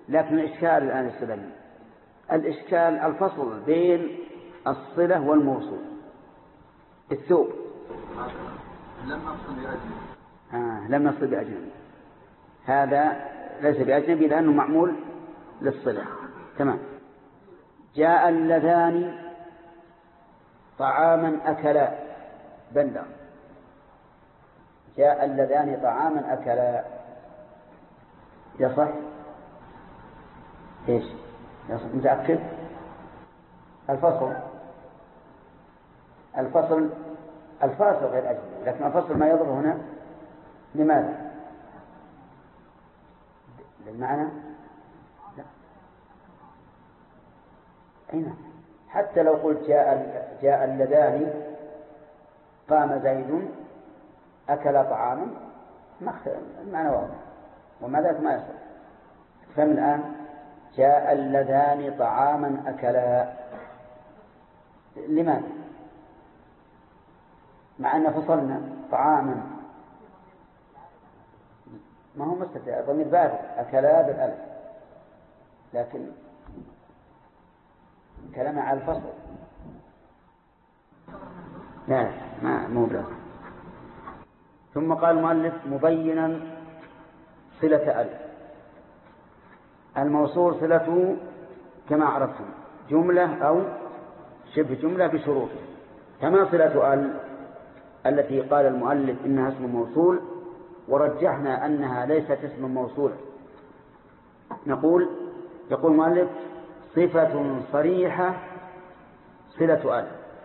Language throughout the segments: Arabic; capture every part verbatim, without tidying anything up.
لكن الإشكال الآن السلمي، الإشكال الفصل بين الصلة والموصول. الثوب لم نصل بأجنبي. آه لم نصل بأجنبي، هذا ليس بأجنبي لأنه معمول للصلة. تمام. جاء اللذان طعاما أكلا بندر. جاء اللذان طعاما أكلا يصح؟ إيش يصح؟ متأكد؟ الفصل الفصل الفاصل غير أجنبي، لكن الفصل ما يضر هنا. لماذا؟ للمعنى؟ لا. أين؟ حتى لو قلت جاء جاء اللذان قام زيد أكل طعاما ما المعنى واضح، وما ذلك ما يصح. فهم الآن؟ جاء اللذان طعاما أكلا. لماذا؟ مع أن فصلنا طعاما ما هو مستتر، ضمير بارد، أكلا بالألف، لكن كلام على الفصل. لا ما مو بلازم. ثم قال المؤلف مبينا صلة ألف. الموصول صلته كما عرفتم جملة أو شبه جملة بشروطه، كما صلة ال التي قال المؤلف إنها اسم موصول ورجحنا أنها ليست اسم موصول. نقول يقول المؤلف صفة صريحة صلة ال.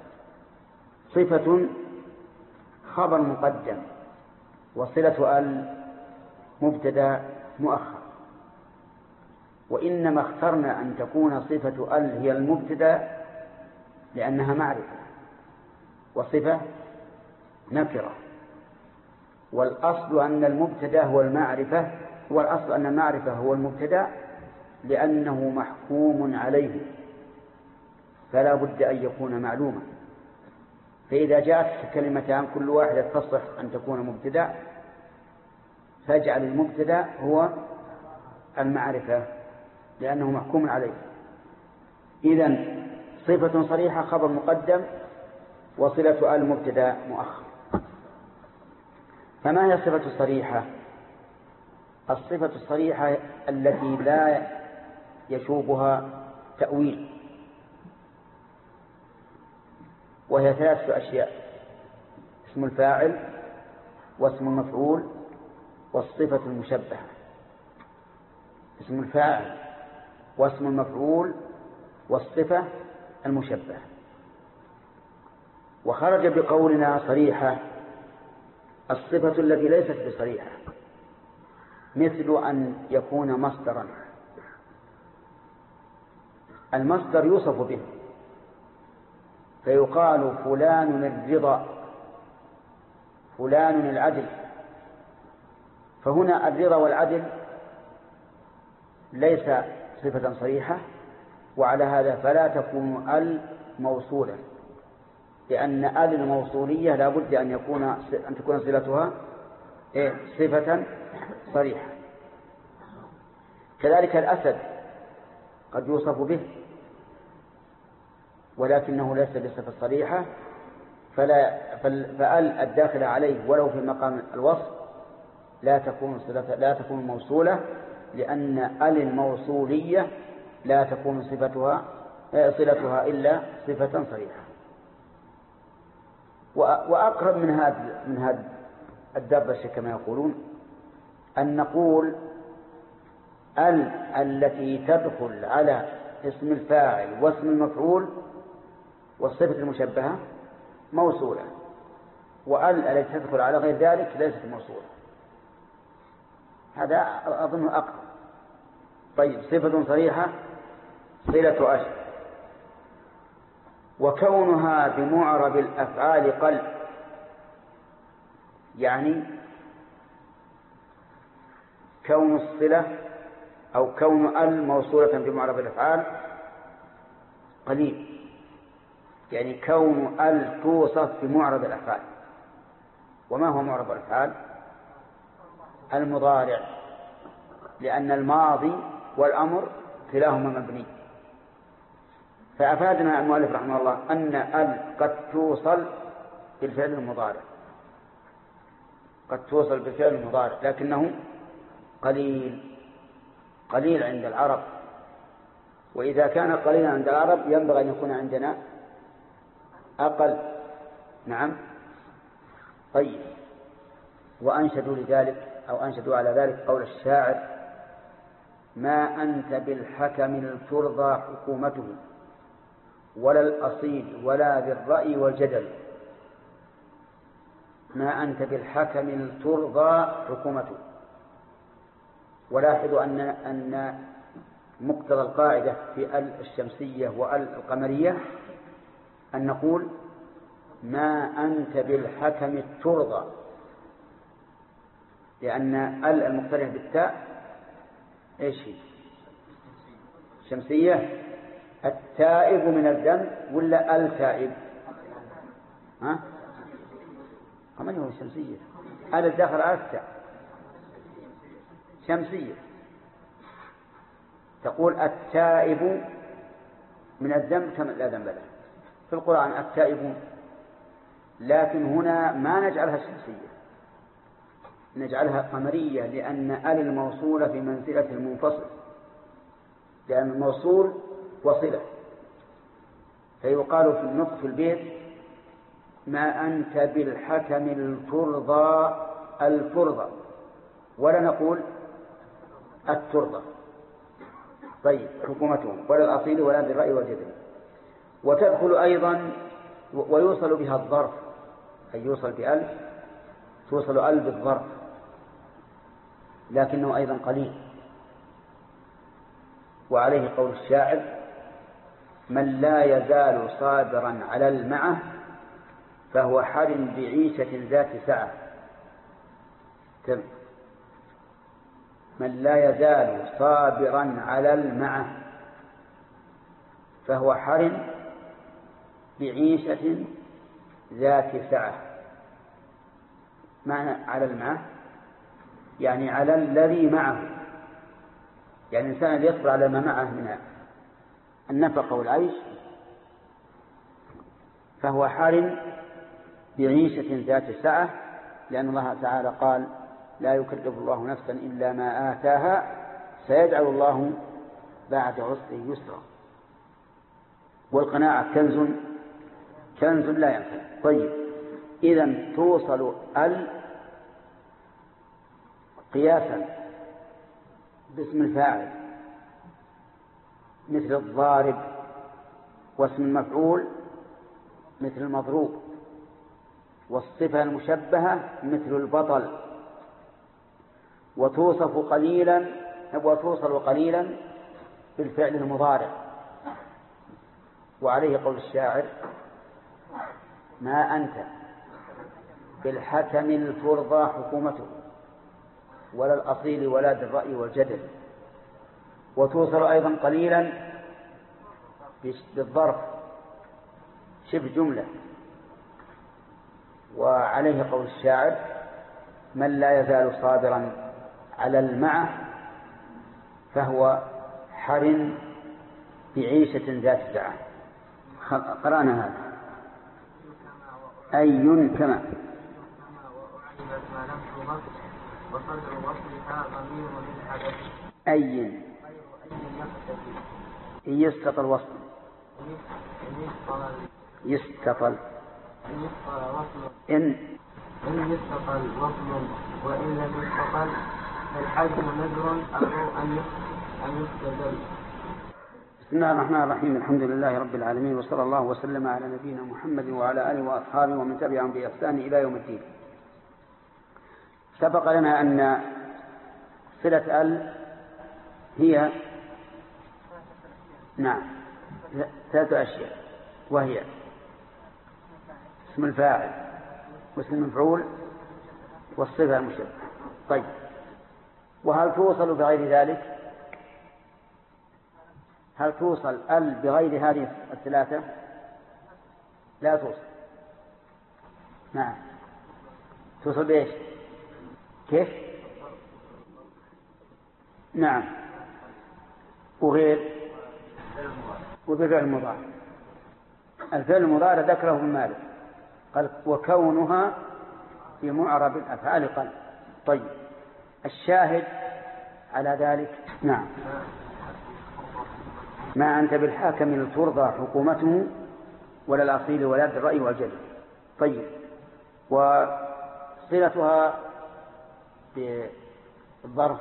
صفة خبر مقدم، وصلة ال مبتدا مؤخر، وإنما اخترنا أن تكون صفة ال هي المبتدا لأنها معرفة، وصفة نكرة، والأصل أن المبتدا هو المعرفة، والأصل أن المعرفة هو المبتدا لأنه محكوم عليه فلا بد أن يكون معلوما. فإذا جاءت كلمتان كل واحدة تصح أن تكون مبتدا فاجعل المبتدا هو المعرفة لأنه محكوم عليه. إذن صفة صريحة خبر مقدم، وصلة ال مبتدا مؤخر. فما هي الصفة الصريحة؟ الصفة الصريحة التي لا يشوبها تأويل، وهي ثلاثة أشياء: اسم الفاعل واسم المفعول والصفة المشبهة. اسم الفاعل واسم المفعول والصفة المشبهة. وخرج بقولنا صريحة الصفة التي ليست بصريحة، مثل أن يكون مصدرا. المصدر يوصف به فيقال فلان الرضا، فلان العدل، فهنا الرضا والعدل ليس صفة صريحة، وعلى هذا فلا تكون ال موصولة، لأن ال الموصولية لا بد أن يكون أن تكون صلتها صفة صريحة. كذلك الأسد قد يوصف به ولكنه ليس بصفة صريحة، فلا فال الداخل عليه ولو في مقام الوصف لا تكون صلة لا تكون موصولة، لأن ال الموصولية لا تكون صفتها صلتها إلا صفة صريحة. وأقرب من هذا من هذا الدردشة كما يقولون أن نقول ال التي تدخل على اسم الفاعل واسم المفعول والصفة المشبهة موصولة، وال التي تدخل على غير ذلك ليست موصولة. هذا أظن أقرب. طيب، صفة صريحة صلة أشر، وكونها بمعرب الأفعال قل، يعني كون الصلة أو كون ال موصولة بمعرب الأفعال قليل، يعني كون ال توصف بمعرب الأفعال. وما هو معرب الأفعال؟ المضارع، لأن الماضي والأمر كلاهما مبني. فأفادنا المؤلف رحمه الله أن ال قد توصل بالفعل المضارع، قد توصل بالفعل المضارع، لكنه قليل قليل عند العرب، وإذا كان قليلا عند العرب ينبغي أن يكون عندنا أقل. نعم. طيب، وأنشدوا لذلك أو أنشدوا على ذلك قول الشاعر: ما أنت بالحكم الترضى حكومته ولا الأصيل ولا ذي الرأي والجدل. ما أنت بالحكم الترضى حكومته. ولاحظوا أن أن مقتضى القاعدة في ال الشمسية وال القمرية أن نقول ما أنت بالحكم الترضى، لأن ال المقترنة بالتاء إيش هي؟ شمسية. التائب من الذنب ولا التائب؟ ها؟ كمان هو شمسية. هذا الداخل على التاء شمسية. تقول التائب من الذنب كما لا ذنب له في القرآن التائبون، لكن هنا ما نجعلها شمسية، نجعلها قمرية، لأن ال الموصولة في منزلة المنفصل، لأن الموصول وصلة. فيقال في النطق في البيت: ما أنت بالحكم الترضى الفرضى، ولا نقول الترضى. طيب، حكومتهم ولا الأصيل ولا ذي الرأي والجدل. وتدخل أيضا ويوصل بها الظرف، أي يوصل بأل، توصل أل بالظرف، لكنه أيضا قليل. وعليه قول الشاعر: من لا يزال صابرا على المعه فهو حر بعيشة ذات سعة. من لا يزال صابرا على المعه فهو حر بعيشة ذات سعة. معنى على المعه يعني على الذي معه، يعني الإنسان اللي يصبر على ما معه من النفقة والعيش فهو حار بعيشة ذات سعة، لأن الله تعالى قال: لا يكلف الله نفسا إلا ما آتاها سيجعل الله بعد عسره يسرا. والقناعة كنز كنز لا ينفد. طيب، إذن توصل ال قياسا باسم الفاعل مثل الضارب، واسم المفعول مثل المضروب، والصفة المشبهة مثل البطل. وتوصف قليلا وتوصل قليلا بالفعل المضارع. وعليه قول الشاعر: ما أنت بالحكم الترضى حكومته ولا الأصيل ولا ذي الرأي والجدل. وتوصل أيضا قليلا بالظرف شبه جملة. وعليه قول الشاعر: من لا يزال صابرا على المعه فهو حر بعيشة ذات سعة. قرأنا هذا. أي كما وصدر وصلها ضمير للحدث. أي يستطل الوصل يستطل إن إن يستطل وصل وإن لم يستطل فالحجم نذر أو أن يستدل. بسم الله الرحمن الرحيم. الحمد لله رب العالمين، وصلى الله وسلم على نبينا محمد وعلى آله وأصحابه ومن تبعهم بإحسان إلى يوم الدين. سبق لنا أن صلة ال هي نعم ثلاث أشياء، وهي اسم الفاعل واسم المفعول والصفة المشبهة. طيب، وهل توصل بغير ذلك؟ هل توصل ال بغير هذه الثلاثة؟ لا توصل. نعم، توصل بإيش؟ كيف؟ نعم، وغير وبفعل المضارع. الفعل المضارع ذكره ابن مالك قال وكونها في معرب الأفعال قل. طيب الشاهد على ذلك نعم ما أنت بالحاكم لترضى حكومته ولا الأصيل ولا الرأي والجل. طيب وصلتها بالظرف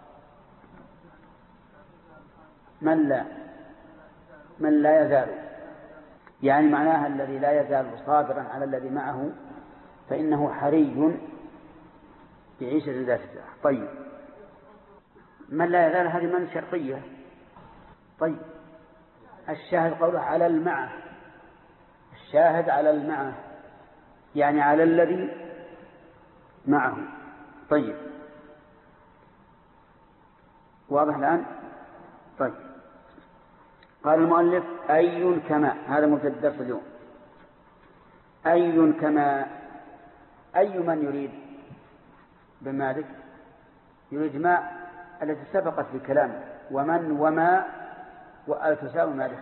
من لا من لا يزال، يعني معناها الذي لا يزال صابرا على الذي معه فإنه حري بعيشة ذات الساعة. طيب من لا يزال هذه من شرطية. طيب الشاهد قوله على المعه، الشاهد على المعه يعني على الذي معه. طيب واضح الآن؟ طيب قال المؤلف أي كما، هذا مبتدأ الدرس اليوم. أي كما، أي من يريد بمالك يريد ما التي سبقت في كلامه ومن وما وتساوي مالك.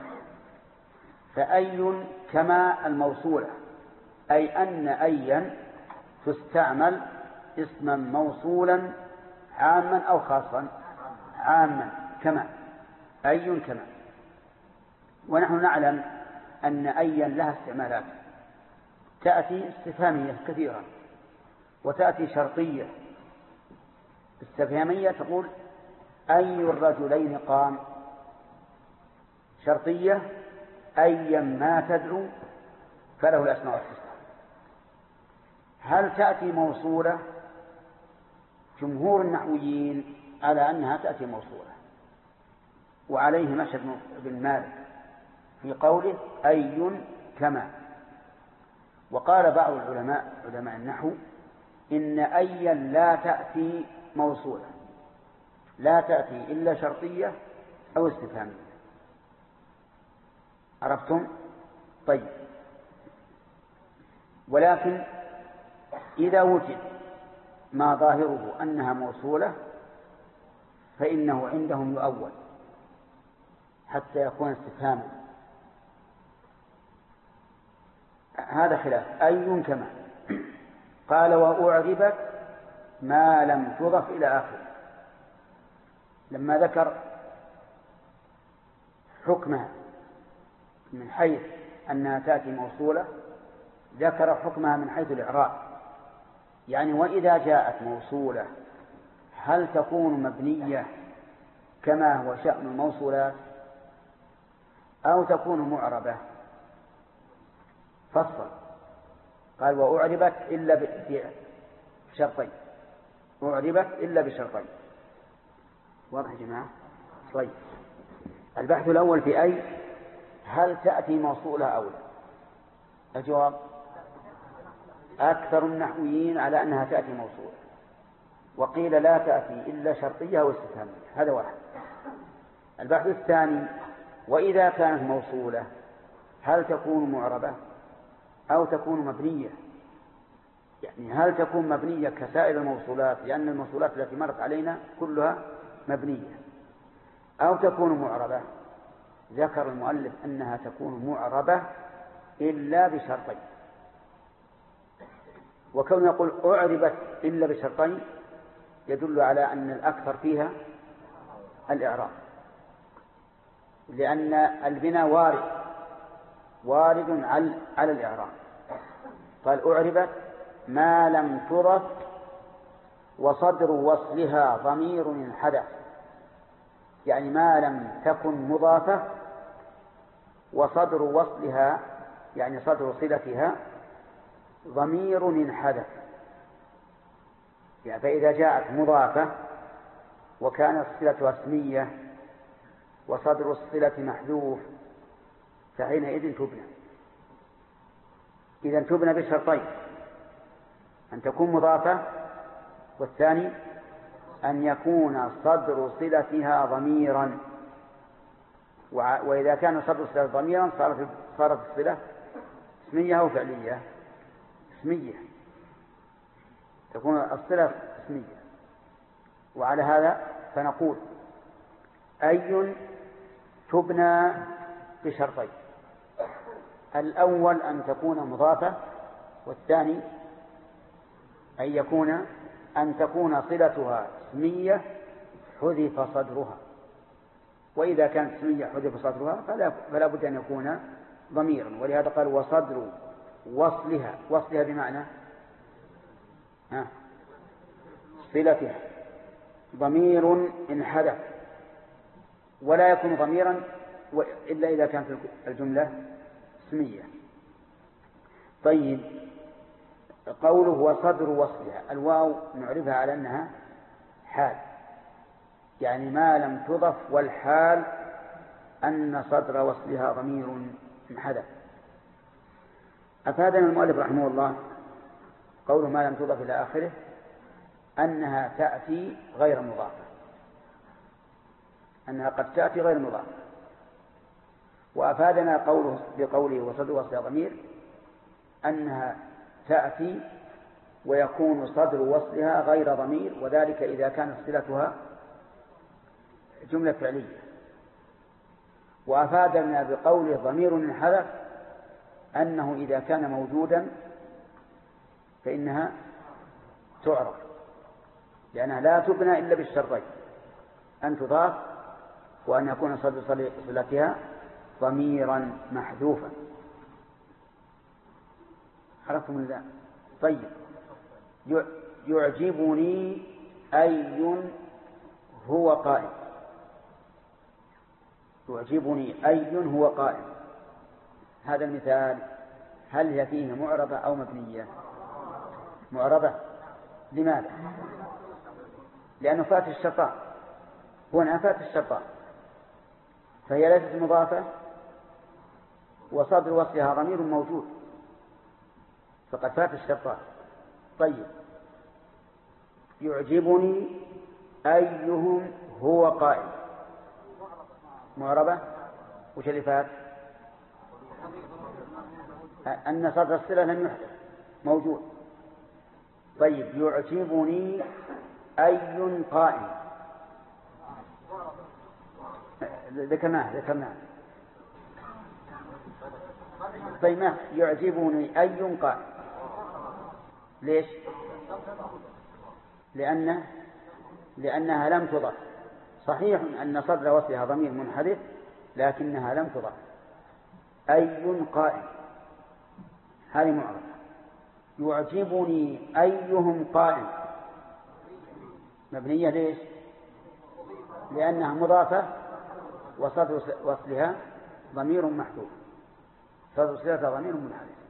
فأي كما الموصولة، أي أن أيا تستعمل اسما موصولا عاما أو خاصا. عاما كما، أي كما. ونحن نعلم أن أيا لها استعمالات، تأتي استفهامية كثيرة وتأتي شرطية. استفهامية تقول أي الرجلين قام، شرطية أيا ما تدعو فله الأسماء الحسنى. هل تأتي موصولة؟ جمهور النحويين على أنها تأتي موصولة، وعليه مشهد بن مالك في قوله أي كما. وقال بعض العلماء علماء النحو إن أيا لا تأتي موصولة، لا تأتي إلا شرطية أو استفهامية. عرفتم؟ طيب ولكن إذا وجد ما ظاهره أنها موصولة فإنه عندهم يؤول حتى يكون استفهاما. هذا خلاف. أي كما قال وأعربت ما لم تضف إلى آخر. لما ذكر حكمها من حيث أنها تأتي موصولة ذكر حكمها من حيث الإعراب، يعني وإذا جاءت موصولة هل تكون مبنية كما هو شأن الموصولات أو تكون معربة؟ فصل قال وأعربت إلا بشرطين، أعربت إلا بشرطين. واضح يا جماعة؟ طيب البحث الأول في أي هل تأتي موصولة أو لا؟ الجواب أكثر النحويين على أنها تأتي موصولة، وقيل لا تأتي إلا شرطية أو استفهامية. هذا واحد. البحث الثاني وإذا كانت موصولة هل تكون معربة أو تكون مبنية؟ يعني هل تكون مبنية كسائر الموصولات لأن الموصولات التي مرت علينا كلها مبنية، أو تكون معربة؟ ذكر المؤلف أنها تكون معربة إلا بشرطين. وكون يقول أعربت إلا بشرطين يدل على أن الأكثر فيها الإعراب، لأن البناء وارد وارد على الإعراب. قال أعربت ما لم تضف وصدر وصلها ضمير انحدث، يعني ما لم تكن مضافة وصدر وصلها يعني صدر صلتها ضمير انحدث. يعني فإذا جاءت مضافة وكانت صلتها اسمية وصدر الصلة محذوف فحينئذ تبنى. إذن تبنى بشرطين: أن تكون مضافة، والثاني أن يكون صدر صلتها ضميرا. وإذا كان صدر صلة ضميرا صارت صارت الصلة اسمية أو فعلية؟ اسمية، تكون الصلة اسمية. وعلى هذا فنقول أي تبنى بشرطين: الأول أن تكون مضافة، والثاني أن يكون أن تكون صلتها اسمية حذف صدرها. وإذا كانت اسمية حذف صدرها فلا, فلا بد أن يكون ضميرا، ولهذا قال وصدر وصلها. وصلها بمعنى ها صلتها ضمير انحذف، ولا يكون ضميرا إلا إذا كانت الجملة اسمية. طيب، قوله وصدر وصلها، الواو نعرفها على أنها حال، يعني ما لم تضف، والحال أن صدر وصلها ضمير انحذف. أفادنا المؤلف رحمه الله قوله ما لم تضف إلى آخره أنها تأتي غير مضافة، أنها قد تأتي غير مضافة. وأفادنا قوله بقوله وصدر وصلها ضمير أنها تأتي ويكون صدر وصلها غير ضمير، وذلك إذا كانت صلتها جملة فعلية. وأفادنا بقوله ضمير انحذف أنه إذا كان موجودا فإنها تعرف، لأنها لا تبنى إلا بالشرطين: أن تضاف، وأن يكون صدر صلتها ضميرا محذوفا. عرفتم ذلك؟ طيب، يعجبني أي هو قائم. يعجبني أي هو قائم، هذا المثال هل هي فيه معربة أو مبنية؟ معربة. لماذا؟ لأنه فات الشرطان، هنا فات الشرطان، فهي ليست مضافة، وصدر وصلها ضمير موجود، فقد فات الشرطان. طيب، يعجبني أيهم هو قائم، معربة. وش اللي فات؟ أن صدر الصلة لم يحدث، موجود. طيب، يعجبني أي قائم، ذكرناه ذكرناه طيب، ما يعجبني أي قائم، ليش؟ لأن لأنها لم تضف. صحيح أن صدر وصلها ضمير منحذف، لكنها لم تضف. أي قائم هذه معرفة. يعجبني أيهم قائم مبنية، ليش؟ لأنها مضافة، وصدر وصلها ضمير محذوف، صدر وصلها ضمير منحذف.